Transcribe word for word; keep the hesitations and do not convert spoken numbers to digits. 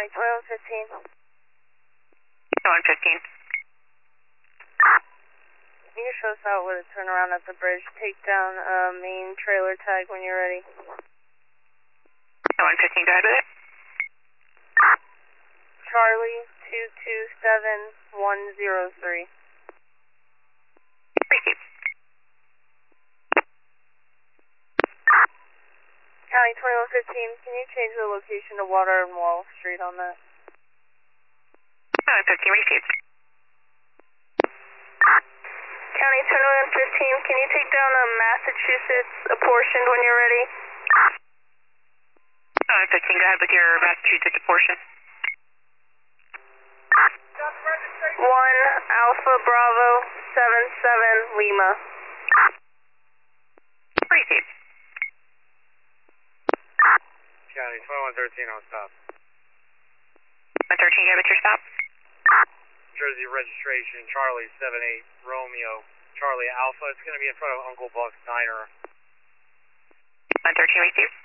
County twenty-one fifteen. twenty-one fifteen. Can you show us out with a turnaround at the bridge? Take down uh, main trailer tag when you're ready. twenty-one fifteen, go ahead with it. Charlie two two seven one zero three. Receive. County twenty-one fifteen, can you change the location to Water and Wall Street on that? twenty-one fifteen, received. County twenty-one fifteen, can you take down a Massachusetts apportioned when you're ready? twenty-one fifteen, go ahead with your Massachusetts portion. one Alpha Bravo seven seven Lima. Received. County twenty-one thirteen on stop. one thirteen, go ahead with your stop. Jersey registration, Charlie seven eight Romeo, Charlie Alpha. It's going to be in front of Uncle Buck's Diner. one thirteen, received.